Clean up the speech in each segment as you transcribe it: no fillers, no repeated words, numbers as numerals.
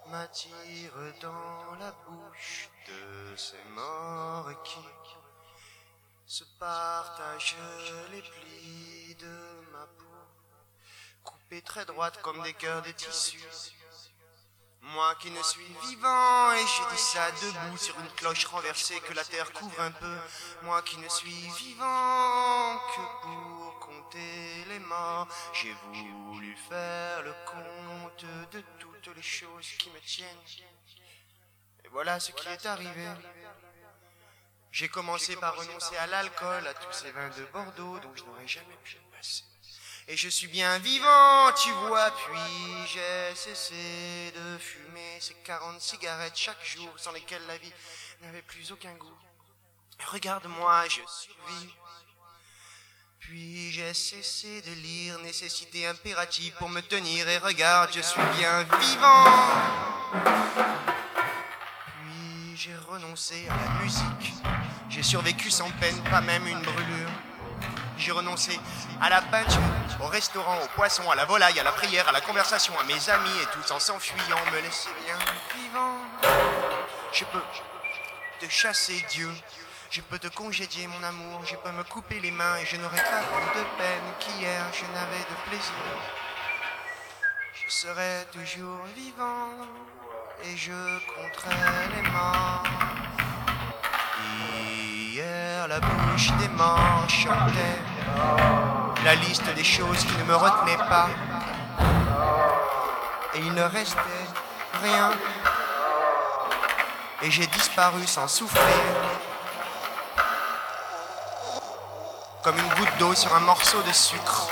m'attire dans la bouche de ces morts qui se partagent les plis de ma peau, coupées très droites comme des cœurs de tissu. Moi qui ne suis vivant, et j'ai dit ça debout sur une cloche renversée que la terre couvre un peu, moi qui ne suis vivant que pour compter les morts, j'ai voulu faire le compte de toutes les choses qui me tiennent. Et voilà ce qui est arrivé. J'ai commencé par renoncer à l'alcool, à tous ces vins de Bordeaux dont je n'aurais jamais pu me passer. Et je suis bien vivant, tu vois, puis j'ai cessé de fumer ces 40 cigarettes chaque jour sans lesquelles la vie n'avait plus aucun goût. Regarde-moi, je survis. Puis j'ai cessé de lire nécessité impérative pour me tenir et regarde, je suis bien vivant. Puis j'ai renoncé à la musique. J'ai survécu sans peine, pas même une brûlure. J'ai renoncé à la peinture, au restaurant, au poisson, à la volaille, à la prière, à la conversation, à mes amis, et tous en s'enfuyant me laissaient bien vivant. Je peux te chasser, Dieu. Je peux te congédier, mon amour. Je peux me couper les mains et je n'aurai pas plus de peine qu'hier je n'avais de plaisir. Je serai toujours vivant et je compterai les morts. Hier, la bouche des morts chantait la liste des choses qui ne me retenaient pas. Et il ne restait rien. Et j'ai disparu sans souffrir. Comme une goutte d'eau sur un morceau de sucre.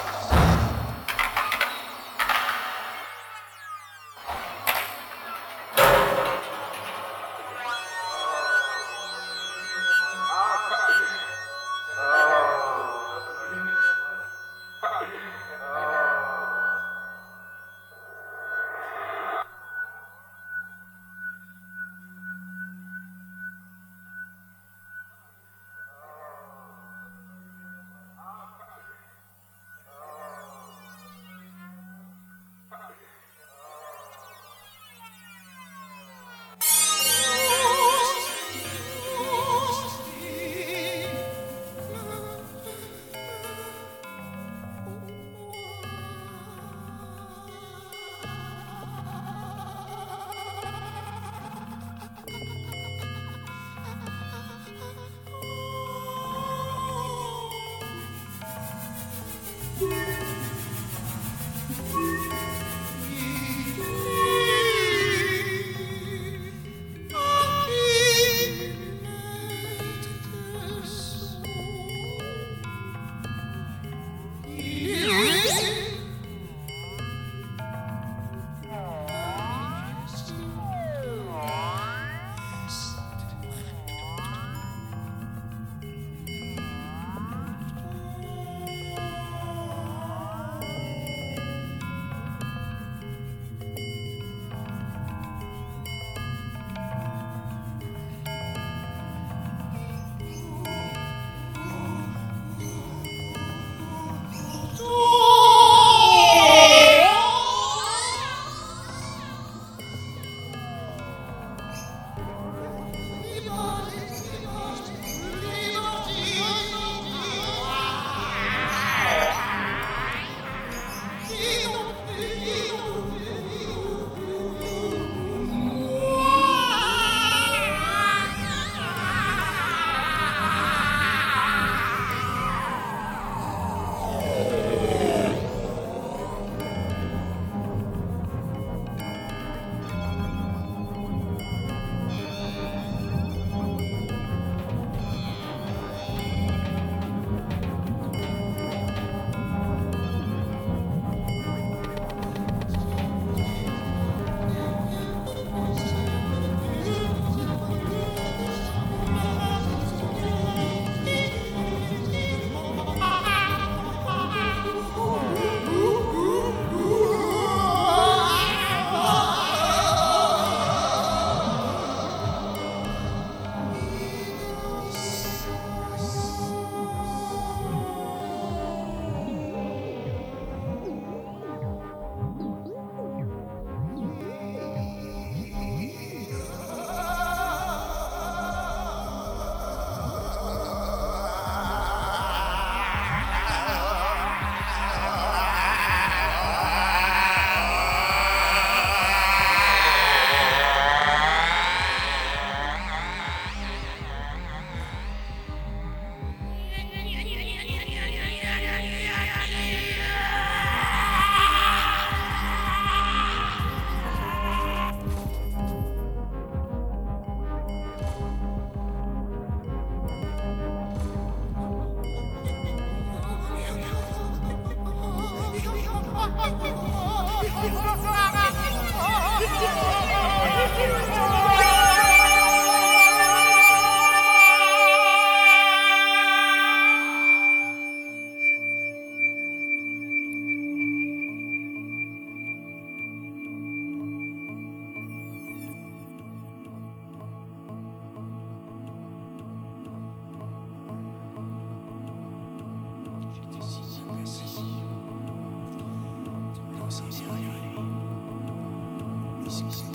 whisky.